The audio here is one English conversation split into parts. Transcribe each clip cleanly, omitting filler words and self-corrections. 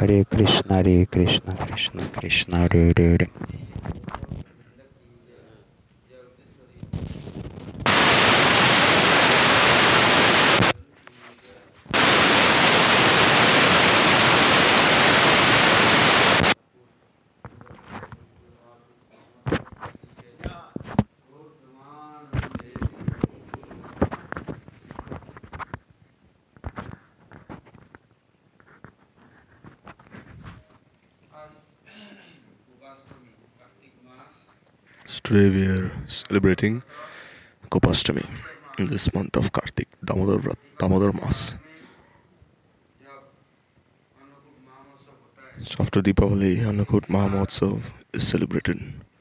Hare Krishna, Krishna Krishna, Hare Hare. So today we are celebrating Gopastami in this month of Kartik, Damodar Mas. So after Deepavali, Annakut Mahamotsav is celebrated.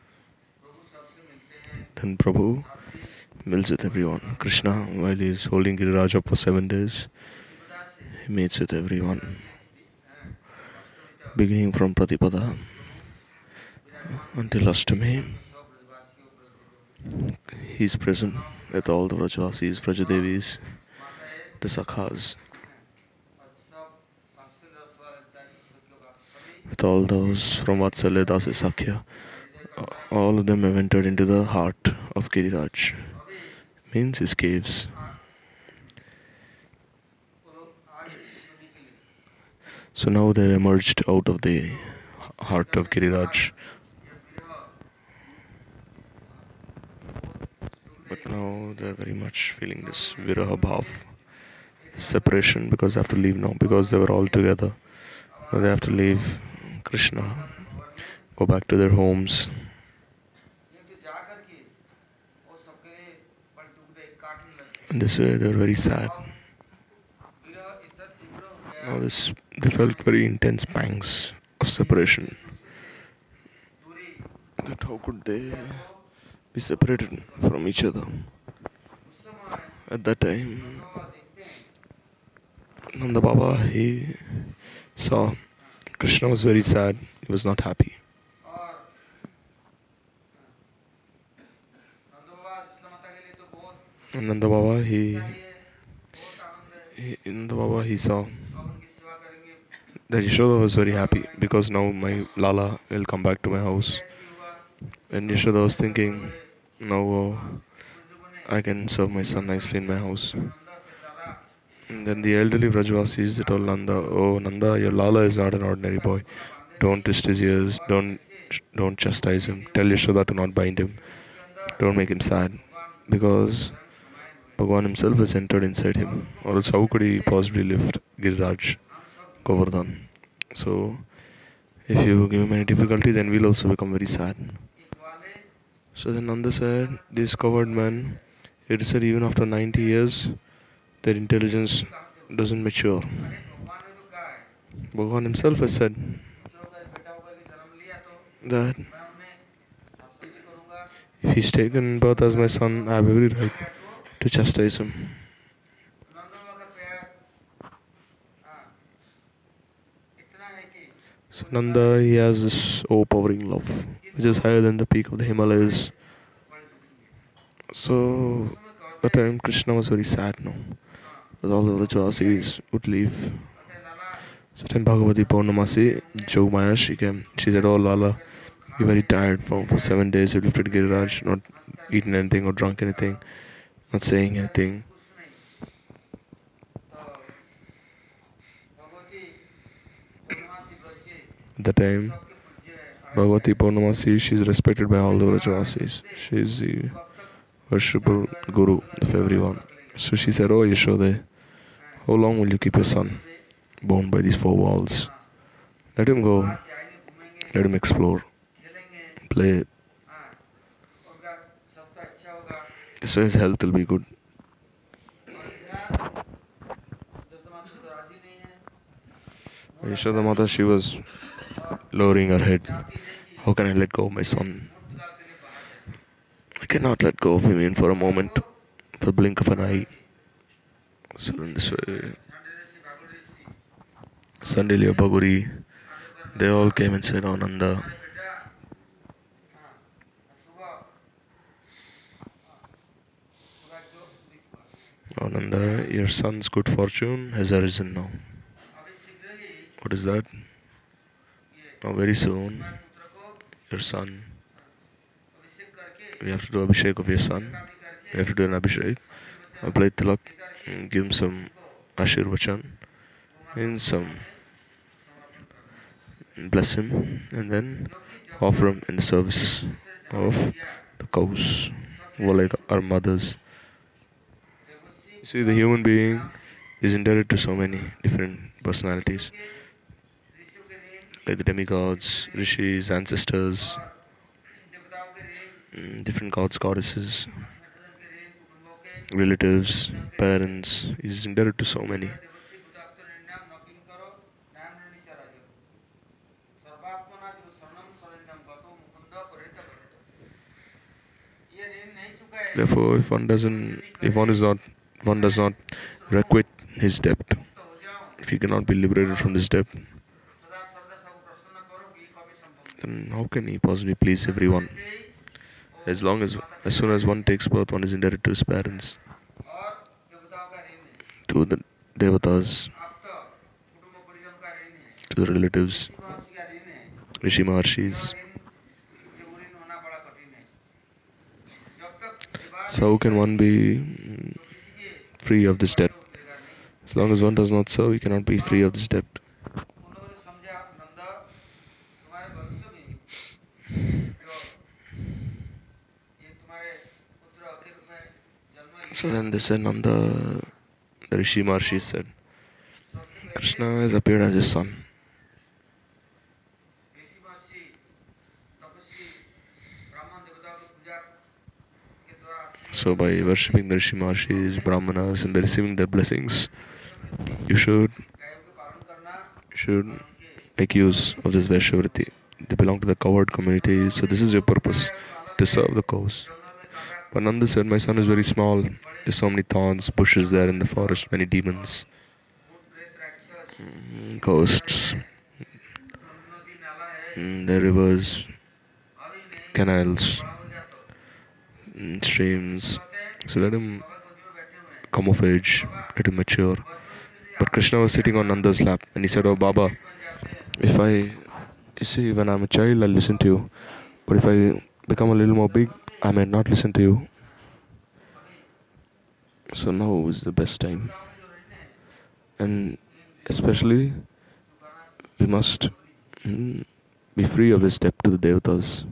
Then Prabhu meets with everyone. Krishna, while he is holding Giriraj up for 7 days, he meets with everyone. Beginning from Pratipada until Ashtami, he is present with all the Vrajavasis, Vrajadevis, the Sakhas, with all those from Vatsalya, Dasi, Sakhya. All of them have entered into the heart of Giriraj, means his caves. So now they have emerged out of the heart of Giriraj. But now they are very much feeling this viraha bhav, this separation, because they have to leave now, because they were all together. Now they have to leave Krishna, go back to their homes. In this way they were very sad. Now they felt very intense pangs of separation. That how could they be separated from each other? At that time, Nanda Baba, he saw Krishna was very sad, he was not happy. And Nanda Baba, he saw that Yashoda was very happy because now my Lala will come back to my house. And Yashoda was thinking, now I can serve my son nicely in my house. And then the elderly Vrajavasis told Nanda, oh Nanda, your Lala is not an ordinary boy. Don't twist his ears, don't chastise him. Tell Yashoda to not bind him. Don't make him sad. Because Bhagwan himself has entered inside him. Or else how could he possibly lift Giriraj, Govardhan? So if you give him any difficulty, then we'll also become very sad. So then Nanda said, these covered men, it is said even after 90 years, their intelligence doesn't mature. Bhagwan himself has said that if he's taken birth as my son, I have every right to chastise him. So Nanda, he has this overpowering love, which is higher than the peak of the Himalayas. So the time Krishna was very sad now, because all the Vrajavasis would leave. So then Bhagavati Purnamasi, Jogmaya, she came. She said, oh Lala, you're very tired for 7 days. You lifted Giriraj, not eaten anything or drunk anything, not saying anything. At the time, Bhagavati Purnamasi, she is respected by all the Vrajavasis. She is the worshipful guru of everyone. So she said, oh Yashoda, how long will you keep your son bound by these 4 walls? Let him go, let him explore, play. This way his health will be good. Yashoda Mata, she was lowering her head. How can I let go of my son? I cannot let go of him even for a moment, for a blink of an eye. So in this way, Sandilya, Bhaguri, they all came and said, oh Nanda, oh Nanda, your son's good fortune has arisen now. What is that? Now very soon, your son, we have to do Abhishek of your son. We have to do an Abhishek. Apply tilak, give him some Ashirvachan, and some bless him, and then offer him in the service of the cows, who are like our mothers. See, the human being is indebted to so many different personalities, like the demigods, rishis, ancestors, different gods, goddesses, relatives, parents. He's indebted to so many. Therefore, one does not requite his debt. If he cannot be liberated from this debt, then how can he possibly please everyone? As soon as one takes birth, one is indebted to his parents, to the devatas, to the relatives, rishi maharshis. So how can one be free of this debt? As long as one does not serve, he cannot be free of this debt. So then they said, Nanda, the Rishi Maharshi said, Krishna has appeared as his son. So by worshipping the Rishi Maharshis, Brahmanas, and by receiving their blessings, you should make use of this Vaishyavriti. They belong to the cowherd community, so this is your purpose, to serve the cows. But Nanda said, my son is very small. There's so many thorns, bushes there in the forest, many demons, ghosts, the rivers, canals, streams. So let him come of age, let him mature. But Krishna was sitting on Nanda's lap and he said, oh Baba, you see, when I'm a child, I'll listen to you. But if I become a little more big, I may not listen to you. So now is the best time. And especially, we must be free of this debt to the devatas.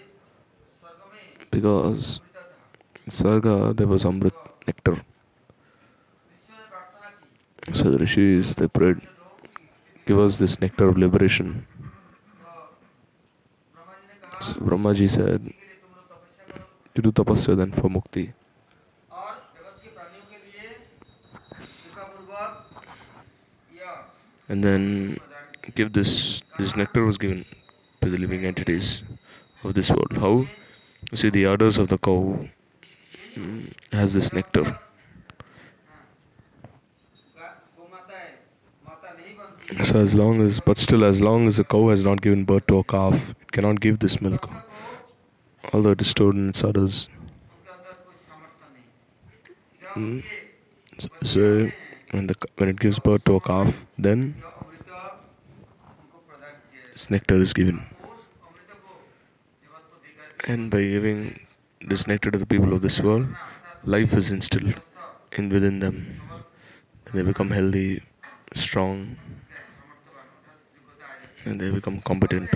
Because in Sarga there was Amrit, nectar. So the rishis, they prayed, give us this nectar of liberation. So Brahmaji said, you do tapasya then for mukti. And then this nectar was given to the living entities of this world. How? You see, the udders of the cow has this nectar. So as long as the cow has not given birth to a calf, it cannot give this milk, although it is stored in its udders. So when it gives birth to a calf, then this nectar is given. And by giving this nectar to the people of this world, life is instilled within them. They become healthy, strong, and they become competent.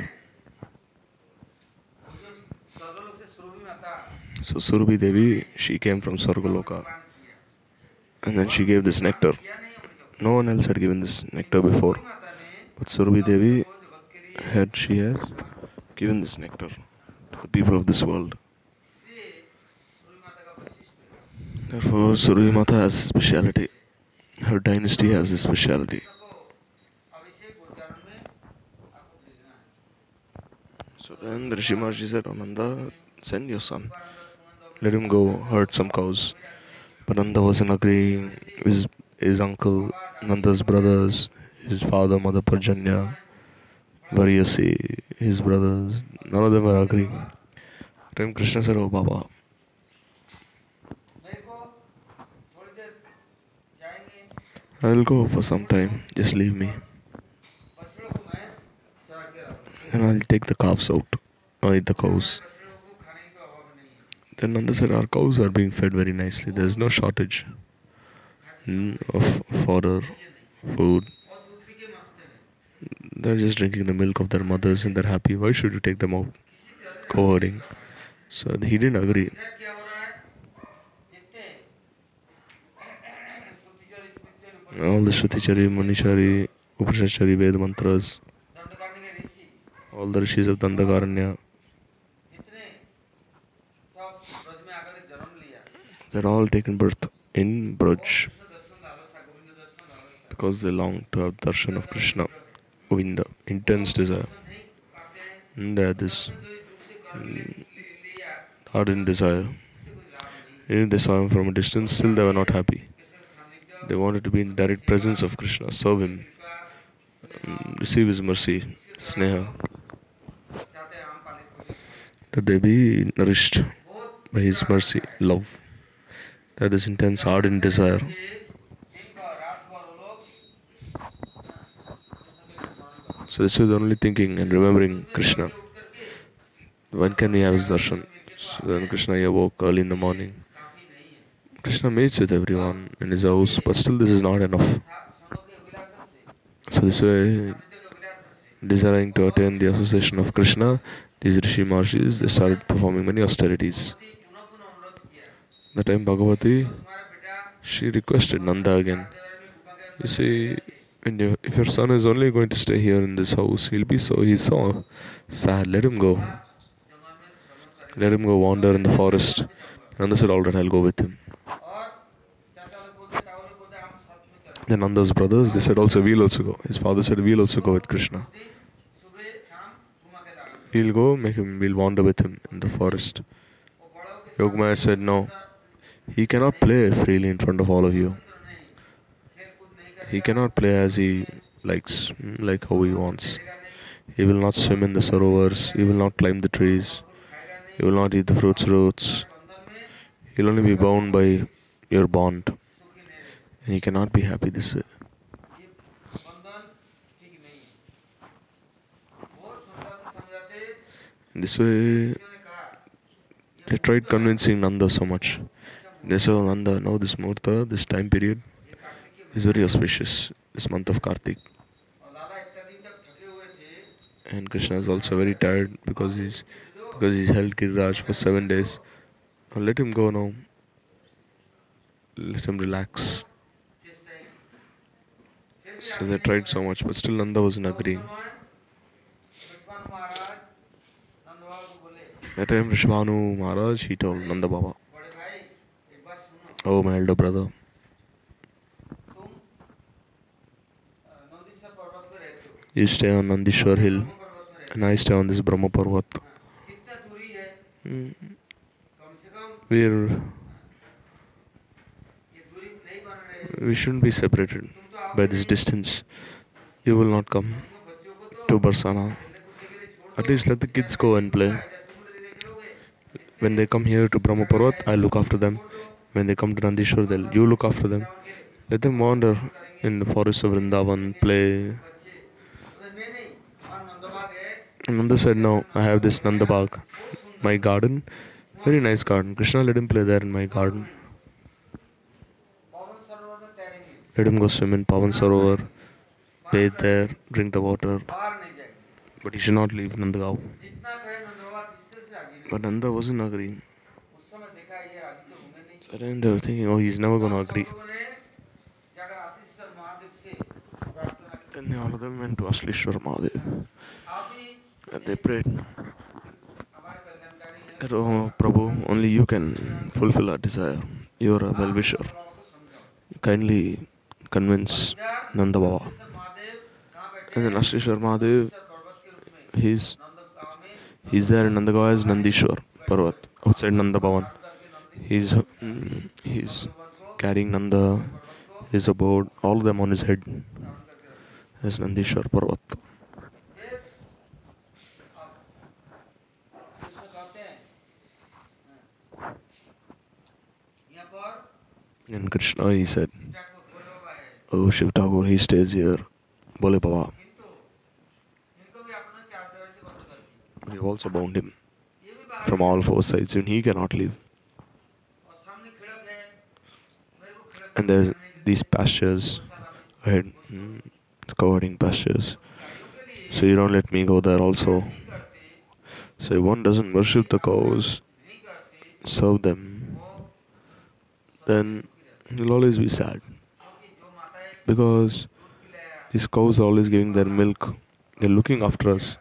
So Surabhi Devi, she came from Sargaloka, and then she gave this nectar. No one else had given this nectar before, but Surabhi Devi had given this nectar to the people of this world. Therefore, Surabhi Mata has a speciality. Her dynasty has a speciality. So then the Rishi Maharshi said, Ananda, send your son. Let him go herd some cows. But Nanda wasn't agreeing. His uncle, Nanda's brothers, his father, Mother Parjanya, Varyasi, his brothers, none of them were agreeing. Then Krishna said, oh Baba, I will go for some time, just leave me. and I'll take the calves out. I'll eat the cows. Then Nanda said, our cows are being fed very nicely. There's no shortage of fodder, food. They're just drinking the milk of their mothers and they're happy. Why should you take them out co-herding? So he didn't agree. All the Shrutichari, Munichari, Upanishadchari, Ved mantras, all the rishis of Dandakaranya, they're all taken birth in Braj because they long to have darshan of Krishna, Govinda, intense desire. And they had this ardent desire. Even if they saw him from a distance, still they were not happy. They wanted to be in direct presence of Krishna, serve him, receive his mercy, sneha, that they be nourished by his mercy, love. That is intense, ardent desire. So this was only thinking and remembering Krishna. When can we have his darshan? So then Krishna awoke early in the morning. Krishna meets with everyone in his house, but still this is not enough. So this way, desiring to attain the association of Krishna, these Rishi Maharshis, they started performing many austerities. That time Bhagavati, she requested Nanda again. You see, if your son is only going to stay here in this house, he's so sad. Let him go. Let him go wander in the forest. Nanda said, alright, I'll go with him. Then Nanda's brothers, they said also, we'll also go. His father said, we'll also go with Krishna. We'll go, we'll wander with him in the forest. Yogamaya said, no. He cannot play freely in front of all of you. He cannot play as he likes, like how he wants. He will not swim in the sarovars. He will not climb the trees. He will not eat the roots. He will only be bound by your bond. And he cannot be happy this way. In this way, they tried convincing Nanda so much. They said, oh, Nanda, now this Murta, this time period, is very auspicious, this month of Kartik. And Krishna is also very tired because he's held Giriraj for 7 days. Now let him go now. Let him relax. So they tried so much, but still Nanda wasn't agreeing. That time Vishwanu Maharaj, he told Nanda Baba, oh my elder brother, you stay on Nandishwar hill and I stay on this Brahma Parvat. We shouldn't be separated by this distance. You will not come to Barsana. At least let the kids go and play. When they come here to Brahma Parvat, I'll look after them. When they come to Nandishwar, you look after them. Let them wander in the forest of Vrindavan, play. And Nanda said, no, I have this Nandabag, my garden, very nice garden. Krishna, let him play there in my garden. Let him go swim in Pavan Sarovar, bathe there, drink the water. But he should not leave Nandagaon. But Nanda wasn't agreeing. So then they were thinking, oh, he's never going to agree. Then all of them went to Aslishwar Mahadev. And they prayed that, oh Prabhu, only you can fulfill our desire. You are a well-wisher. Kindly convince Nanda Baba. And then Aslishwar Mahadev, he's there in Nandagaon as Nandishwar Parvat, outside Nanda Bhavan. He's carrying Nanda, his abode, all of them on his head as Nandishwar Parvat. And Krishna, he said, oh Shiv Thakur, he stays here. Bole Baba. We have also bound him from all four sides, and he cannot leave. And there's these pastures ahead, covered pastures. So you don't let me go there also. So if one doesn't worship the cows, serve them, then he'll always be sad. Because these cows are always giving their milk. They're looking after us.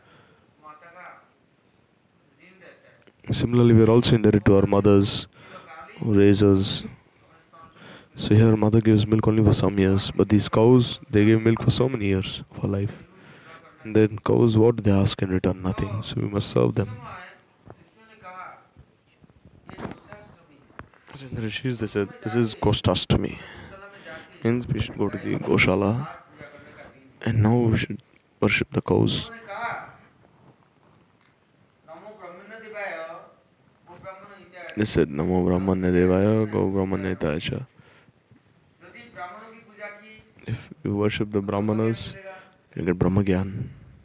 Similarly, we are also indebted to our mothers who raise us. So here mother gives milk only for some years, but these cows, they give milk for so many years of our life. And then cows, what do they ask in return? Nothing. So we must serve them. So in the Rishis, they said, this is Gostashtami. Means we should go to the Goshala, and now we should worship the cows. They said, Namo Brahmanya Devaya, Go Brahmanya Hitaya. If you worship the Brahmanas, you get Brahma Gyan.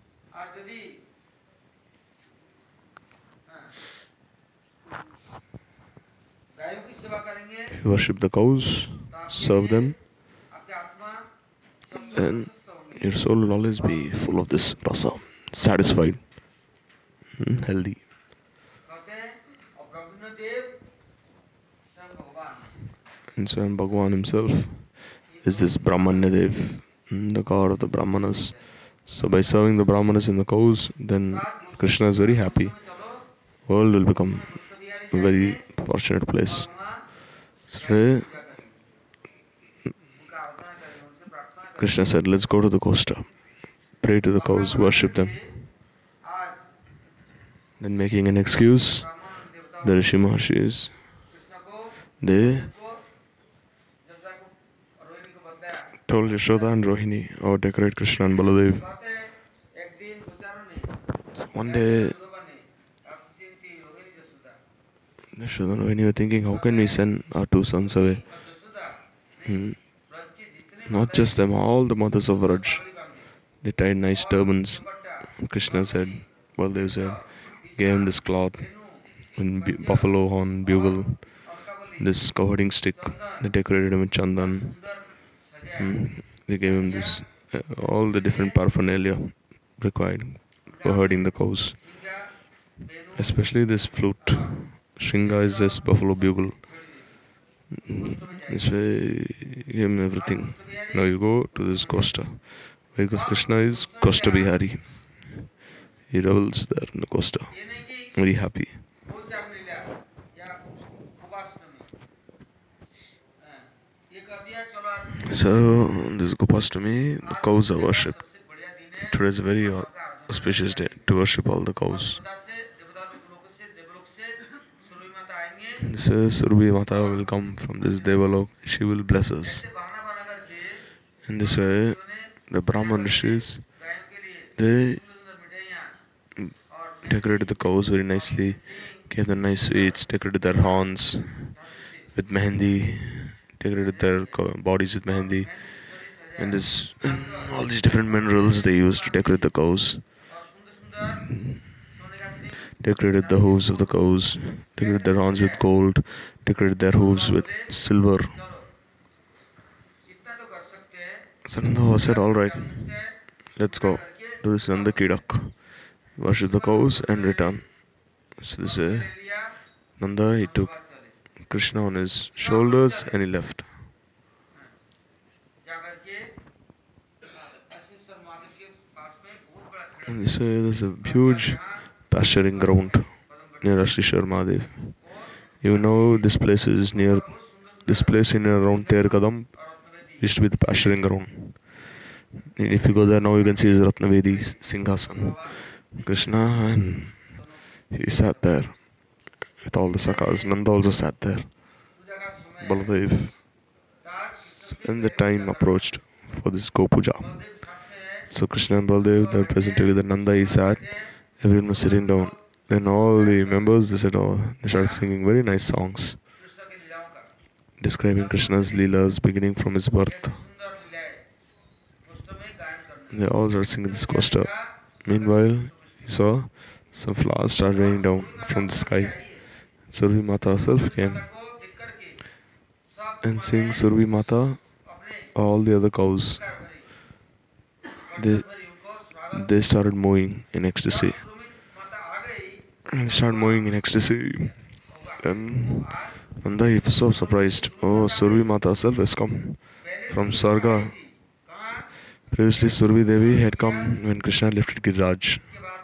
If you worship the cows, serve them, then your soul will always be full of this rasa, satisfied, healthy. And so Bhagavan himself is this Brahmanya Dev, the god of the Brahmanas. So by serving the Brahmanas and the cows, then Krishna is very happy. World will become a very fortunate place. So Krishna said, let's go to the Kosta, pray to the cows, worship them. Then making an excuse, the Rishi Maharshis, they told Yashoda and Rohini, oh, decorate Krishna and Baladev. So one day, Yashoda and Rohini were thinking, how can we send our two sons away? Not just them, all the mothers of Vraj. They tied nice turbans. Krishna said, Baladev said, gave him this cloth, and buffalo horn, bugle, this cowherding stick. They decorated him with chandan. They gave him this, all the different paraphernalia required for herding the cows. Especially this flute. Shringa is this buffalo bugle. This way, gave him everything. Now you go to this Kosta. Because Krishna is Kosta Bihari. He revels there in the Kosta. Very happy. So, this Gopastami, the cows are worshipped. Today is a very auspicious day to worship all the cows. This Surabhi Mata will come from this Devalok. She will bless us. In this way, the Brahman Rishis, they decorated the cows very nicely, gave them nice sweets, decorated their horns with mehendi, decorated their bodies with mehendi, and this, all these different minerals they used to decorate the cows. Decorated the hooves of the cows, decorated their horns with gold, decorated their hooves with silver. So Nanda said, alright, let's go do this Nanda Kidak. Worship the cows and return. So this way, Nanda, he took Krishna on his shoulders and he left. And this way, there's a huge pasturing ground near Ashrishwar Mahadev. You know, this place is near, this place in and around Ter Kadam used to be the pasturing ground. And if you go there now, you can see his Ratnavedi Singhasan. Krishna, and he sat there with all the Sakhas. Nanda also sat there. Baladev. And the time approached for this Gopuja. So Krishna and Baladev, they were present together. Nanda, he sat. Everyone was sitting down. Then all the members, they said, oh, they started singing very nice songs describing Krishna's leelas beginning from his birth. They all started singing this Kosta. Meanwhile, he saw some flowers started raining down from the sky. Survi Mata herself came, and seeing Survi Mata, all the other cows, they they started mooing in ecstasy. And started mooing in ecstasy. And Nanda he was so surprised. Oh, Survi Mata herself has come from Sarga. Previously, Survi Devi had come when Krishna lifted Giriraj.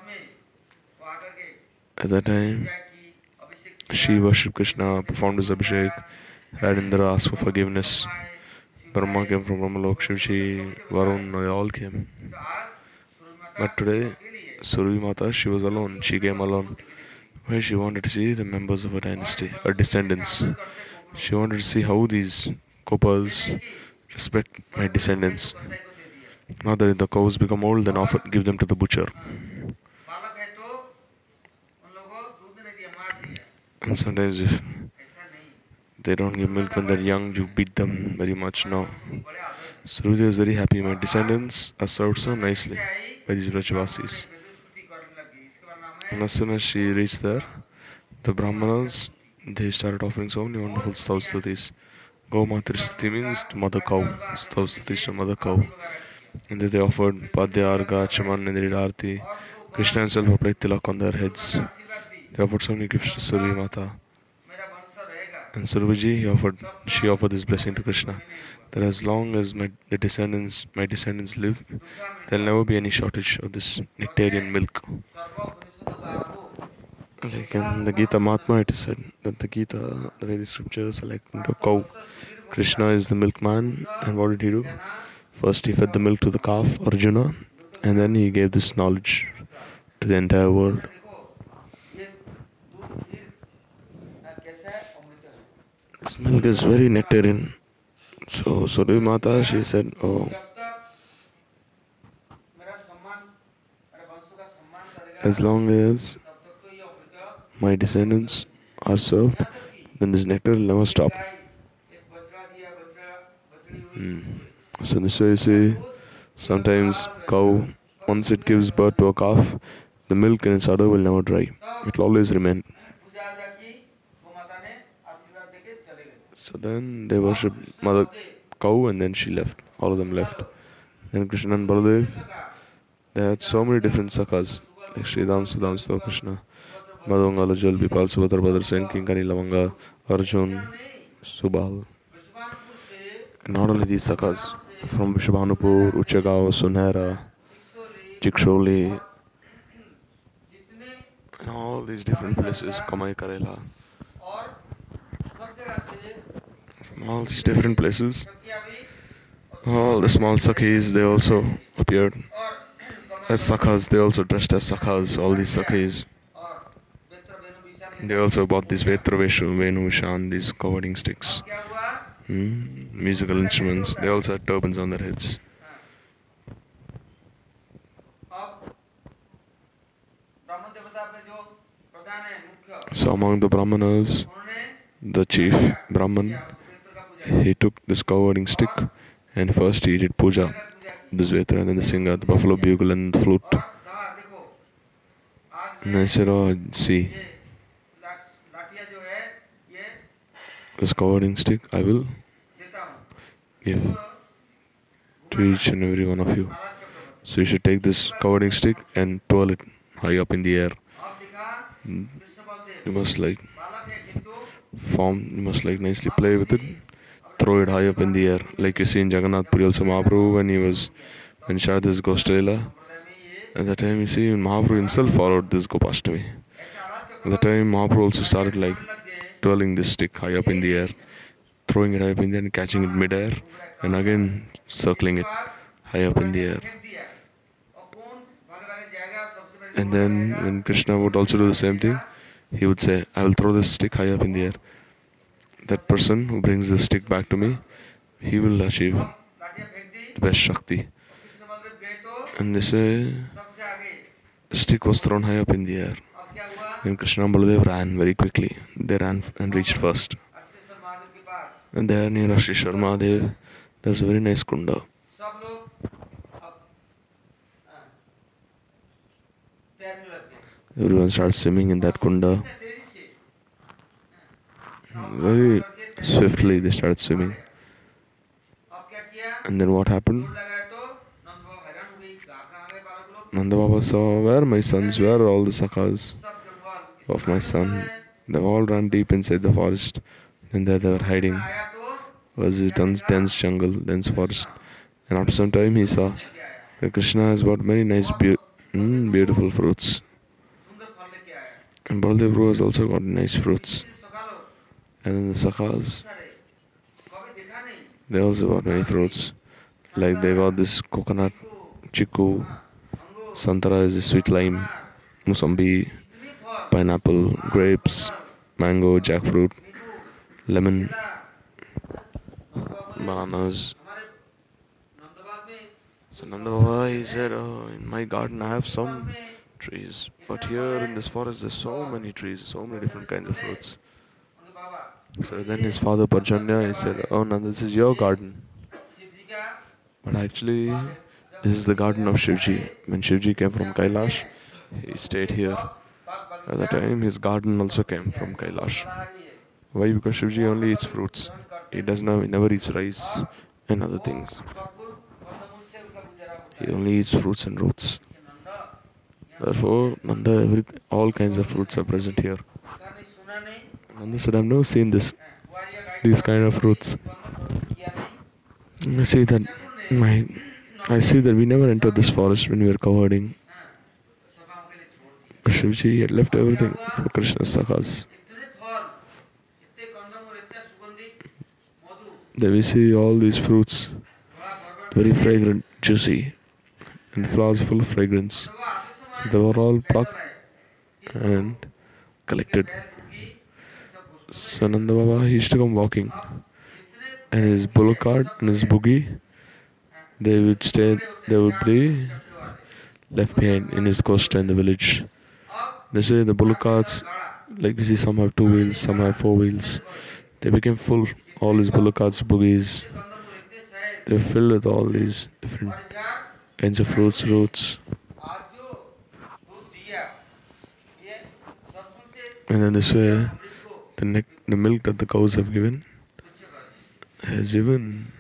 At that time, she worshipped Krishna, performed his abhishek, had Indra ask for forgiveness. Brahma came from Brahmalok, Shivji, Varun, they all came. But today, Survi Mata, she was alone. She came alone. Why she wanted to see the members of her dynasty, her descendants. She wanted to see how these copas respect my descendants. Now that the cows become old, then offer give them to the butcher. And sometimes if they don't give milk when they're young, you beat them very much. No. Surya is very happy. My descendants are served so nicely by these Vrajavasis. And as soon as she reached there, the Brahmanas, they started offering so many wonderful stavstutis. Gaumatristati means the mother cow. Stavstuti is the mother cow. And then they offered Padya, Arga, Chaman, and Arti. Krishna himself applied tilak on their heads. They offered so many gifts to Survi Mata. And Surviji, she offered this blessing to Krishna, that as long as my descendants live, there'll never be any shortage of this nectarian milk. Like in the Gita Mahatma, it is said that the Gita, the Vedic scriptures are like a cow. Krishna is the milkman, and what did he do? First, he fed the milk to the calf, Arjuna, and then he gave this knowledge to the entire world. This milk is very nectarian. So Survi Mata, she said, oh, as long as my descendants are served, then this nectar will never stop. So this way you see, sometimes cow, once it gives birth to a calf, the milk in its udder will never dry. It will always remain. So then they worship Mother Cow, and then she left. All of them left. And Krishna and Baladev, they had so many different sakhas, like Sridham, Sudham, Sudha Krishna, Madhunga, Lajal, Bipal, Subhadra, Badr, Sen, Kinkani, Lavanga, Arjun, Subal. And not only these sakhas, from Vishabhanupur, Uchagaon, Sunhera, Chiksholi, and all these different places, Kamai Karela. From all these different places, all the small sakhis, they also appeared as sakhas. They also dressed as sakhas, all these sakhis. They also bought these Vetraveshu, Venu, Vishan, these covering sticks, musical instruments. They also had turbans on their heads. So among the Brahmanas, the chief Brahman, he took this covering stick, and first he did puja, the Vetra, and then the singer, the buffalo bugle and the flute. And I said, oh, see, this covering stick I will give to each and every one of you. So you should take this covering stick and twirl it high up in the air. You must nicely play with it, throw it high up in the air, like you see in Jagannath Puri also Mahaprabhu when he started this Goshtela. At that time you see Mahaprabhu himself followed this Gopashtami. At that time Mahaprabhu also started like twirling this stick high up in the air, throwing it high up in the air and catching it mid-air, and again circling it high up in the air. And then when Krishna would also do the same thing, he would say, I will throw this stick high up in the air. That person who brings the stick back to me, he will achieve the best Shakti. And this way, the stick was thrown high up in the air. And Krishna and Baladev ran very quickly. They ran and reached first. And there near Ashishar Mahadev, there's a very nice kunda. Everyone starts swimming in that kunda. Very swiftly they started swimming. And then what happened? Nanda Baba saw, where my sons, where are all the sakhas of my son? They all ran deep inside the forest. And there they were hiding. Was this dense jungle, dense forest. And after some time he saw that Krishna has brought many nice beautiful fruits. And Baldev Prabhu has also got nice fruits. And then the sakhas, they also got many fruits. Like they got this coconut, chiku, santara is a sweet lime, musambi, pineapple, grapes, mango, jackfruit, lemon, bananas. So Nanda Baba, he said, oh, in my garden I have some trees, but here in this forest there's so many trees, so many different kinds of fruits. So then his father Parjanya, he said, oh Nanda, this is your garden. But actually, this is the garden of Shivji. When Shivji came from Kailash, he stayed here. At that time, his garden also came from Kailash. Why? Because Shivji only eats fruits. He never eats rice and other things. He only eats fruits and roots. Therefore, Nanda, all kinds of fruits are present here. Nanda said, I've never seen these kind of fruits. I see that we never entered this forest when we were cowherding. Shivji had left everything for Krishna's sakhas. There we see all these fruits, very fragrant, juicy, and the flowers full of fragrance. So they were all plucked and collected. So Nanda Baba, he used to come walking, and his bullock cart and his buggy, they would be left behind in his costa in the village. They say the bullock carts, like we see, some have 2 wheels, some have 4 wheels. They became full, all his bullock carts, buggies. They were filled with all these different kinds of fruits, roots. And then this way, the milk that the cows have given has even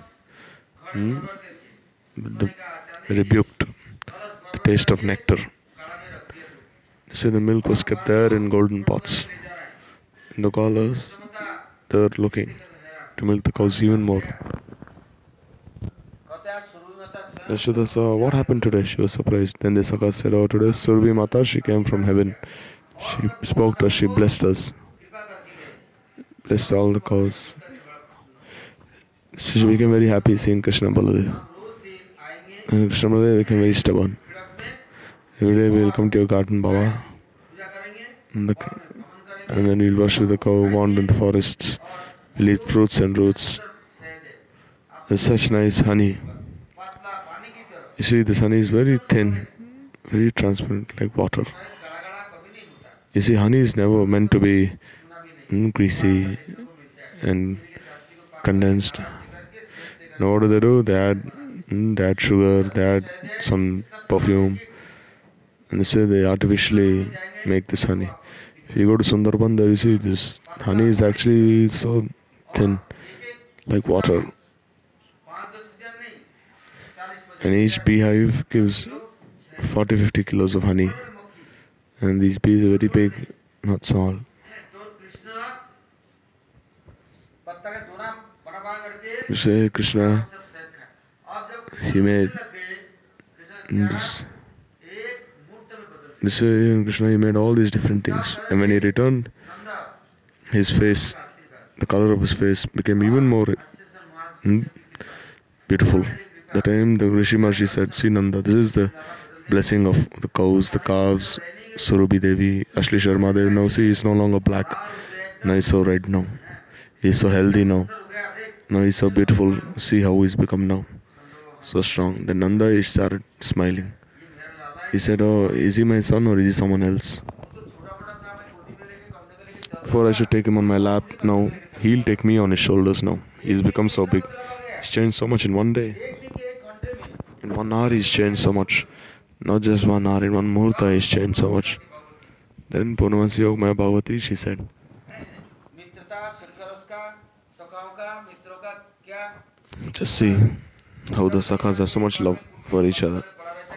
rebuked the taste of nectar. So the milk was kept there in golden pots. And the callers, they were looking to milk the cows even more. Yashoda saw, what happened today? She was surprised. Then the Sakha said, oh, today Surabhi Mata, she came from heaven. She spoke to us, she blessed us. Blessed all the cows. So she became very happy seeing Krishna Baladev. And Krishna Baladev became very stubborn. Every day we will come to your garden, Baba. And then we'll worship the cow, wander in the forests. We'll eat fruits and roots. There's such nice honey. You see, this honey is very thin, very transparent, like water. You see, honey is never meant to be greasy and condensed. Now what do? They add sugar, they add some perfume, and they say they artificially make this honey. If you go to Sundarban, there you see this honey is actually so thin, like water. And each beehive gives 40-50 kilos of honey. And these bees are very big, not small. You say Krishna, he made this. Krishna, he made all these different things. And when he returned, his face, the color of his face became even more beautiful. The time the Rishi Maharshi said, see Nanda, this is the blessing of the cows, the calves, Surabhi Devi, Ashli Sharma Devi. Now see, he's no longer black. Now he's so red now. He's so healthy now. Now he's so beautiful. See how he's become now. So strong. Then Nanda, he started smiling. He said, oh, is he my son or is he someone else? Before I should take him on my lap, now he'll take me on his shoulders now. He's become so big. He's changed so much in one day. In 1 hour he's changed so much. Not just 1 hour, in 1 muhurta he's changed so much. Then Purnamasi Yogmaya Bhagavati, she said, just see how the Sakhas have so much love for each other.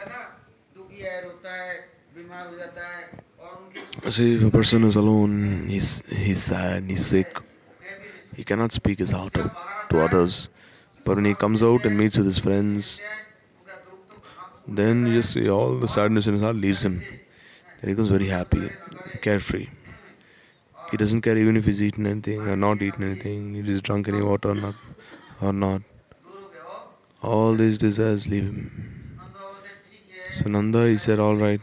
See, if a person is alone, he's sad, he's sick, he cannot speak his heart out to others. But when he comes out and meets with his friends, then you just see all the sadness in his heart leaves him. Then he becomes very happy, carefree. He doesn't care even if he's eaten anything or not eaten anything, he just drunk any water or not. All these desires leave him. So Nanda, he said, alright,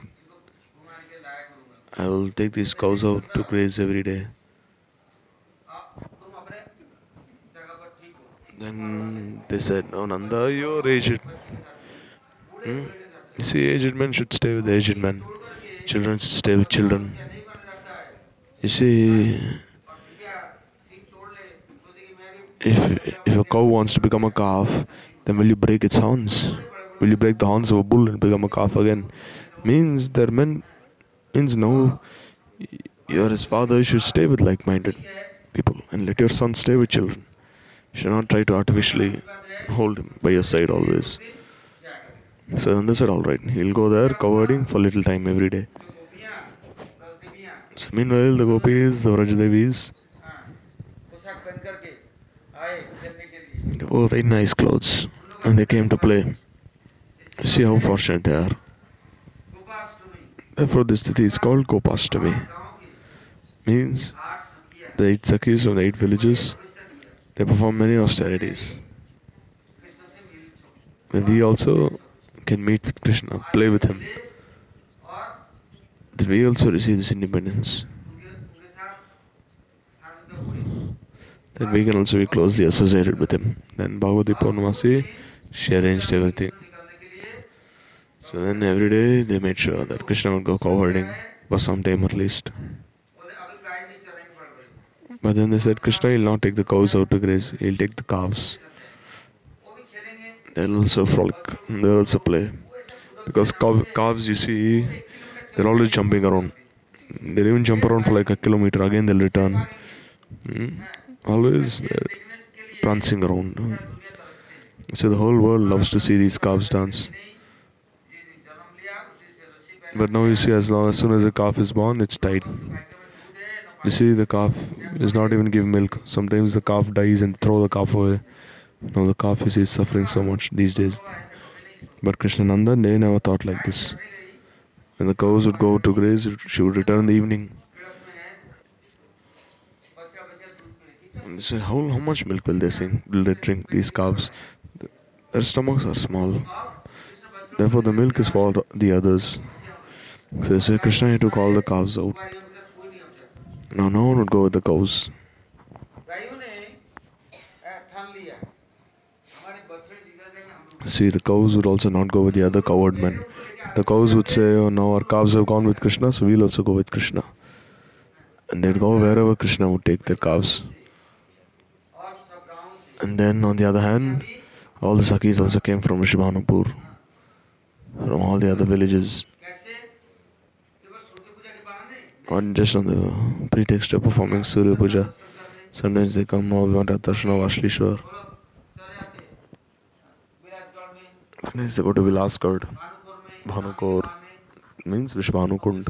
I will take these cows out to graze every day. Then they said, no Nanda, you're aged. You see, aged men should stay with aged men. Children should stay with children. You see, if a cow wants to become a calf, then will you break its horns? Will you break the horns of a bull and become a calf again? Means no, you're his father, you should stay with like-minded people and let your son stay with children. You should not try to artificially hold him by your side always. So then they said, alright, he'll go there cow herding for little time every day. So meanwhile, the gopis, the Vrajadevis, they wore very nice clothes and they came to play. See how fortunate they are. Therefore, this tithi is called Gopashtami. Means the 8 Sakhis from the 8 villages, they perform many austerities. And we also can meet with Krishna, play with him. That we also receive this independence. That we can also be closely associated with him. Then Bhagavati Purnamasi, she arranged everything. So then every day they made sure that Krishna would go cow herding for some time at least. But then they said, Krishna will not take the cows out to graze, he'll take the calves. They'll also frolic, they'll also play. Because calves, you see, they're always jumping around. They'll even jump around for like a kilometer, again they'll return. Always prancing around. So the whole world loves to see these calves dance. But now you see, as soon as a calf is born, it's tied. You see, the calf is not even giving milk. Sometimes the calf dies and throw the calf away. Now the calf, you see, is suffering so much these days. But Krishnananda, they never thought like this. When the cows would go to graze, she would return in the evening. And they say, how much milk will they drink, these calves? Their stomachs are small. Therefore, the milk is for the others. So they say, Krishna, he took all the calves out. Now no one would go with the cows. See, the cows would also not go with the other cowherd men. The cows would say, oh no, our calves have gone with Krishna, so we'll also go with Krishna. And they'd go wherever Krishna would take their calves. And then on the other hand, all the Sakhis also came from Rishabhanupur, from all the other villages. Not just on the pretext of performing Surya Puja. Sometimes they come, oh, we want a darshan of Ashlishwar. Sometimes they go to Vilasgad, Bhanukor, means Vishvanukund.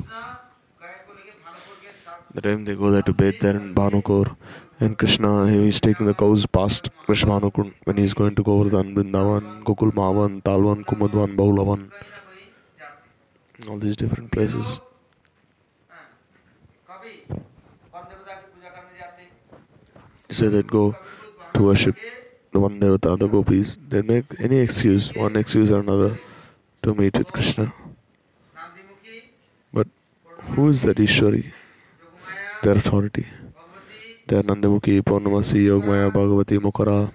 The time they go there to bathe there in Bhanukor, and Krishna, he is taking the cows past Vishvanukund when he is going to Govardhan, Vrindavan, Gokul Mavan, Talvan, Kumadvan, Baulavan, all these different places. So they'd go to worship the one devata, the gopis. They'd make any excuse, one excuse or another, to meet with Krishna. But who is that Ishwari? Their authority. They are Nandamukhi, Purnamasi, Yogmaya, Bhagavati, Mukara.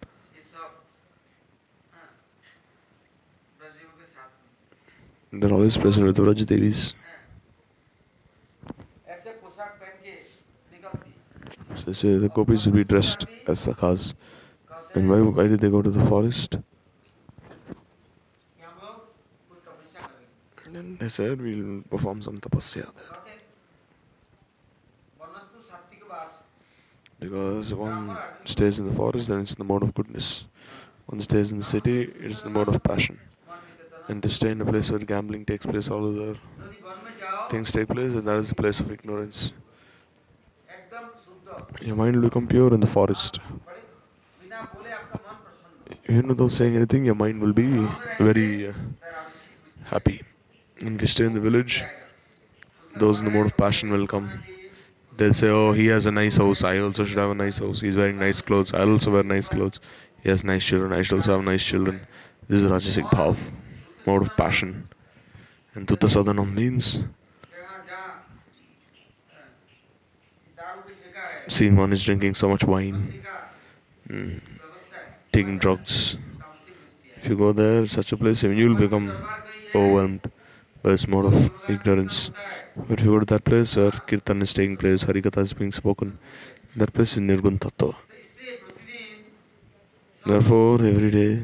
They're always present with the Vrajadevis. So say the gopis will be dressed as sakhas. And why did they go to the forest? And then they said, we'll perform some tapasya there. Because one stays in the forest, then it's in the mode of goodness. One stays in the city, it's in the mode of passion. And to stay in a place where gambling takes place, all other things take place, and that is the place of ignorance. Your mind will become pure in the forest. Even without saying anything, your mind will be very happy. And if you stay in the village, those in the mode of passion will come. They'll say, oh, he has a nice house, I also should have a nice house. He's wearing nice clothes, I'll also wear nice clothes. He has nice children, I should also have nice children. This is Rajasic Bhav, mode of passion. And Tutta Sadhanam means seeing one is drinking so much wine, taking drugs. If you go there, such a place, you will become overwhelmed by this mode of ignorance. But if you go to that place where Kirtan is taking place, Harikatha is being spoken, that place is Nirgun Tattva. Therefore, every day,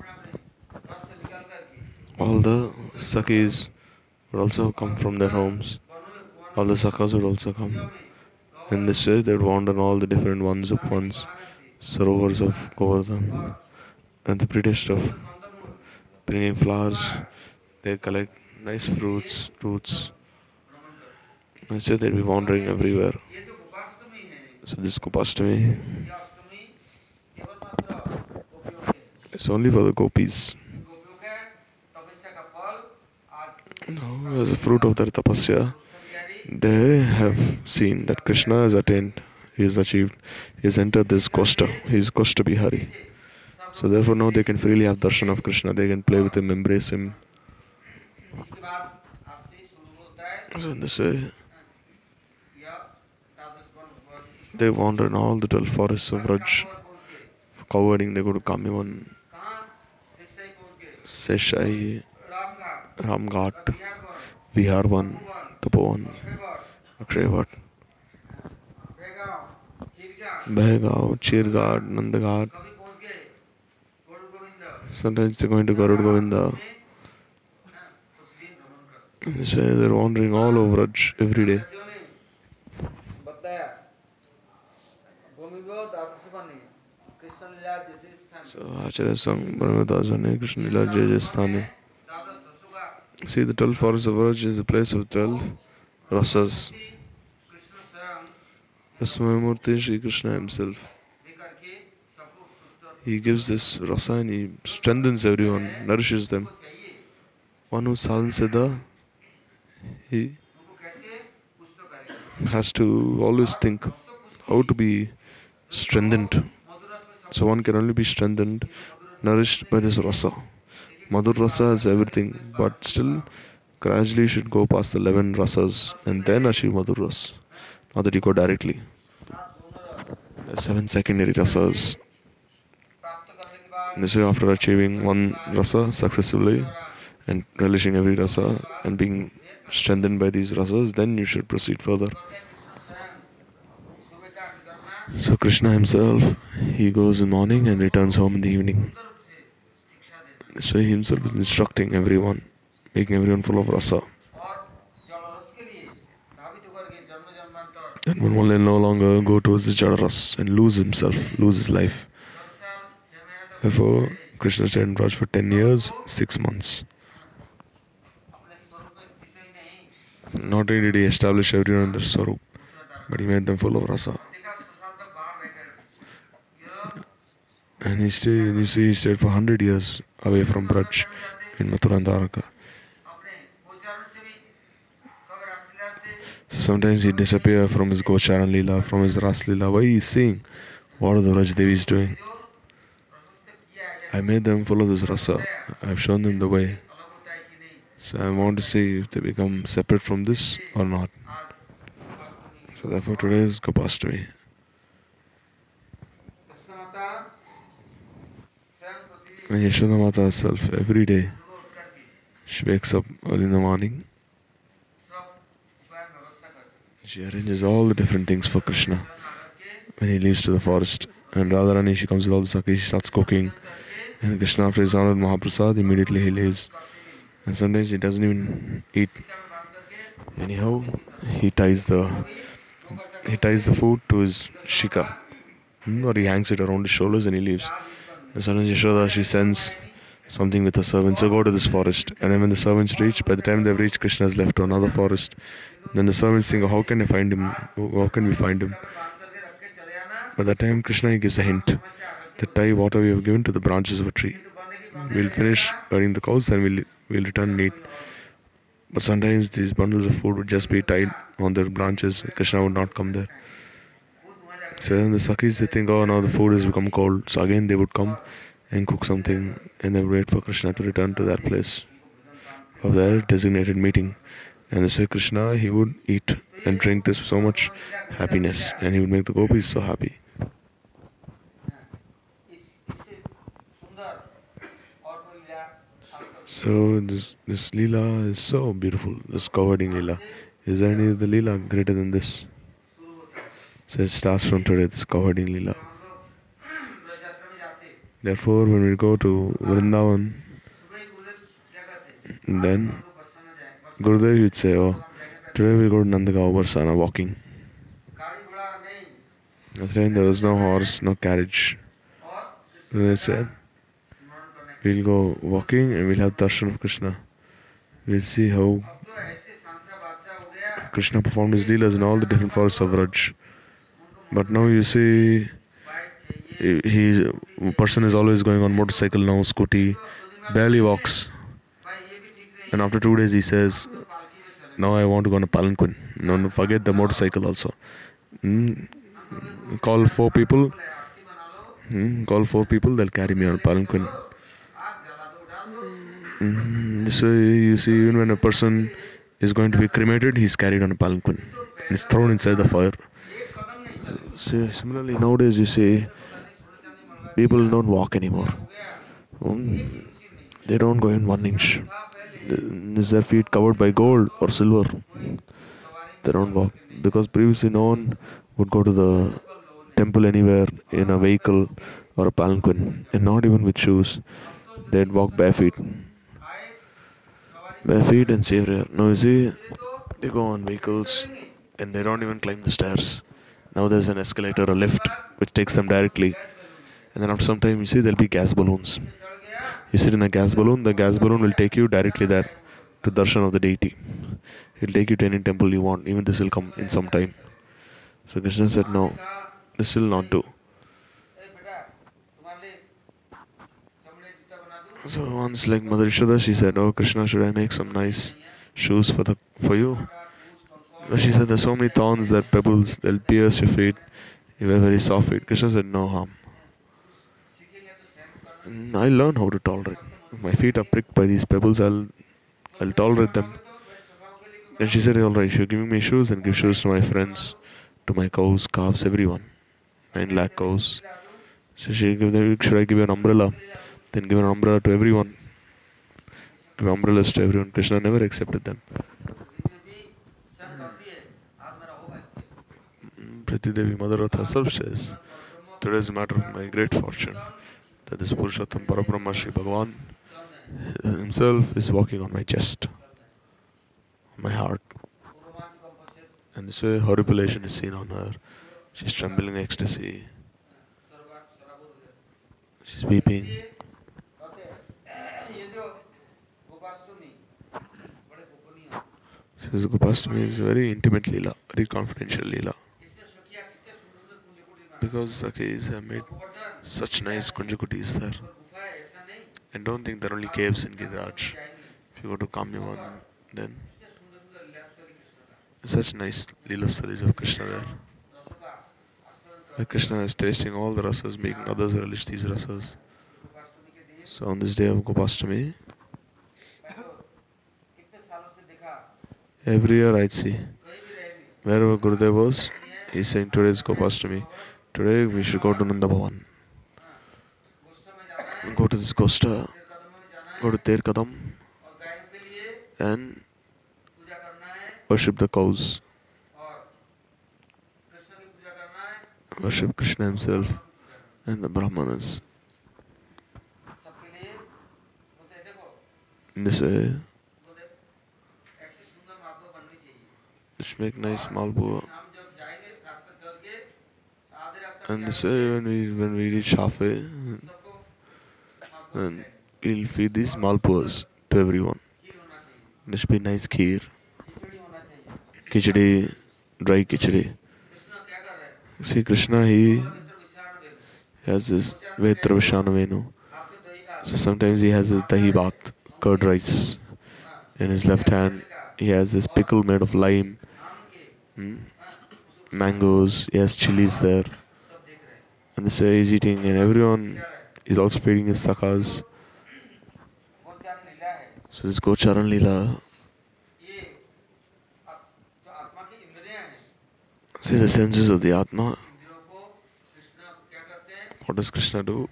all the Sakis would also come from their homes. All the Sakas would also come. In this way, they would wander on all the different ones of ones, sarovars of Govardhan. And the pretext of bringing flowers, they collect nice fruits, roots. And so they'll be wandering everywhere. So this Gopastami is only for the gopis. Now, as a fruit of their tapasya, they have seen that Krishna has attained, he has achieved, he has entered this Kosta, he is Kosta Bihari. So therefore now they can freely have darshan of Krishna, they can play with him, embrace him. So in this way, they wander in all the 12 forests of Vraj. For cow-herding, they go to Kamyavan, Seshai, Ramghat, Viharvan, Tapovan, Akshayavat, Behgaon, Chirghat, Nandaghat. Sometimes they're going to Garud Govinda. They say they're wandering all over Vraj every day. So Acharya sang Brahmadasane Krishna Lila Jayasthane. See, the 12 forests of Vraj is the place of 12 rasas. Rasmamurti Shri Krishna himself. He gives this rasa and he strengthens everyone, nourishes them. One who's sadhan siddha, he has to always think how to be strengthened. So one can only be strengthened, nourished by this rasa. Madhur rasa has everything, but still gradually you should go past the 11 rasas and then achieve Madhur ras. Not that you go directly. There are 7 secondary rasas. This way, after achieving one rasa successfully and relishing every rasa and being strengthened by these rasas, then you should proceed further. So Krishna himself, he goes in the morning and returns home in the evening. So he himself is instructing everyone, making everyone full of rasa. And one will no longer go towards the jadaras and lose himself, lose his life. Therefore, Krishna stayed in Vraj for 10 years, 6 months. Not only did he establish everyone in their Swarup, but he made them full of rasa. And he stayed, you see, he stayed for 100 years away from Braj in Mathura and Dwaraka. Sometimes he disappear from his Gocharan Leela, from his Ras Leela. Why he is seeing what are the Vraj Devis doing? I made them follow this rasa. I've shown them the way. So I want to see if they become separate from this or not. So therefore today is Gopastami. And Yashoda Mata herself, every day, she wakes up early in the morning. She arranges all the different things for Krishna when he leaves to the forest. And Radharani, she comes with all the sakis, she starts cooking. And Krishna, after he's honored Mahaprasad, immediately he leaves. And sometimes he doesn't even eat. Anyhow, he ties the food to his shika. Or he hangs it around his shoulders and he leaves. And suddenly Yashoda, she sends something with her servants, so go to this forest. And then when the servants reach, by the time they've reached, Krishna has left to another forest. Then the servants think, how can I find him? How can we find him? By that time, Krishna he gives a hint that tie water we have given to the branches of a tree. We'll finish herding the cows and we'll return and eat. But sometimes these bundles of food would just be tied on their branches. Krishna would not come there. So then the Sakis they think, oh now the food has become cold. So again they would come and cook something and they would wait for Krishna to return to their place of their designated meeting. And so Krishna he would eat and drink this with so much happiness and he would make the gopis so happy. So this Leela is so beautiful, this cowherding Leela. Is there any other Leela greater than this? So it starts from today, this cowherding Leela. Therefore, when we go to Vrindavan, then Gurudev would say, oh, today we'll go to Nandagaon Barsana walking. At the time there was no horse, no carriage. Gurudev said, we'll go walking and we'll have darshan of Krishna. We'll see how Krishna performed his leelas in all the different forests of Vraj. But now you see, a person is always going on motorcycle now, scooty, barely walks. And after 2 days he says, now I want to go on a palanquin. No, forget the motorcycle also. Call 4 people. Call 4 people, they'll carry me on a palanquin. So you see, even when a person is going to be cremated, he's carried on a palanquin. He's thrown inside the fire. So similarly, nowadays you see, people don't walk anymore. They don't go in 1 inch. Is their feet covered by gold or silver? They don't walk. Because previously no one would go to the temple anywhere in a vehicle or a palanquin, and not even with shoes. They'd walk barefoot. Barefoot and safe air. Now you see, they go on vehicles and they don't even climb the stairs. Now there's an escalator or lift which takes them directly. And then after some time you see there'll be gas balloons. You sit in a gas balloon, the gas balloon will take you directly there to darshan of the deity. It'll take you to any temple you want. Even this will come in some time. So Krishna said, no, this will not do. So once like Mother Yashoda, she said, oh Krishna, should I make some nice shoes for you? But she said, there's so many thorns, that pebbles, they'll pierce your feet. You have very soft feet. Krishna said, no harm. I learn how to tolerate. If my feet are pricked by these pebbles, I'll tolerate them. Then she said, alright, if you're giving me shoes, then give shoes to my friends, to my cows, calves, everyone. 9 lakh cows. So she gave them, should I give you an umbrella? Then give an umbrella to everyone. Give umbrellas to everyone. Krishna never accepted them. Priti Devi, Mother Earth herself says, today is a matter of my great fortune that this Purushottam Parabrahma Shri Bhagavan himself is walking on my chest, on my heart. And this way horripilation is seen on her. She's trembling in ecstasy. She's weeping. Says Gopastami is a very intimate Leela, very confidential Leela. Because Sakis have made such nice Kunjakutis there. And don't think there are only caves in Giriraj. If you go to Kamyavan, then such nice Leela stories of Krishna there. Where Krishna is tasting all the rasas, making others relish these rasas. So on this day of Gopastami, every year I'd see, wherever Gurudev was, he's saying today is Gopastami. Today we should go to Nanda Bhavan. Go to this Gosta, go to Ter Kadam and worship the cows. Worship Krishna himself and the Brahmanas. In this way, just make nice Malpua. And they say when we reach halfway, and we'll feed these malpuas to everyone. There should be nice kheer, khichdi, dry khichdi. See, Krishna, he has this Vetra Vishanavenu. So sometimes he has this dahi bhat, curd rice. In his left hand, he has this pickle made of lime, mangoes, he has chilies there. And this way he's eating, and everyone is also feeding his sakhas. So this Gocharan Leela. See the senses of the Atma. What does Krishna do?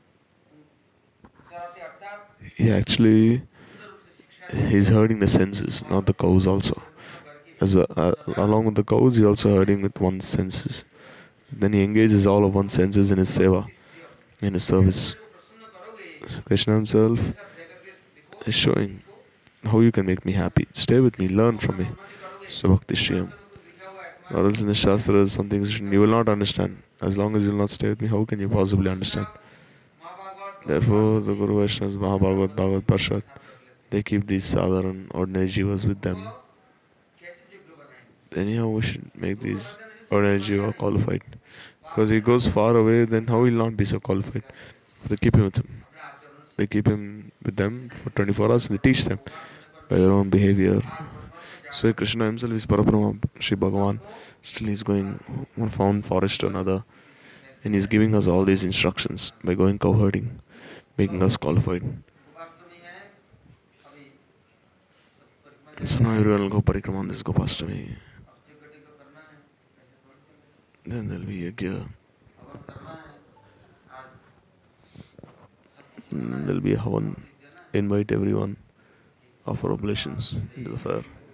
He actually he's herding the senses, not the cows also. As well, along with the cows, he's also herding with one's senses. Then he engages all of one's senses in his seva, in his service. Krishna himself is showing how you can make me happy. Stay with me, learn from me. So Bhakti Shriyam. Or else in the Shastras, some things you will not understand. As long as you will not stay with me, how can you possibly understand? Therefore, the Guru Vaishnavas, Mahabhagavat, Bhagavad Parshad, they keep these sadharan, ordinary jivas with them. Anyhow, we should make these ordinary jiva qualified. Because he goes far away, then how will he not be so qualified? They keep him with them. They keep him with them for 24 hours and they teach them by their own behavior. So Krishna himself is Parabrahma, Sri Bhagavan. Still he's going one found forest to another. And he's giving us all these instructions by going cow herding, making us qualified. So now everyone will go parikrama on this Gopastami. Then there'll be yajna. There'll be a havan. Invite everyone, offer oblations into the fire.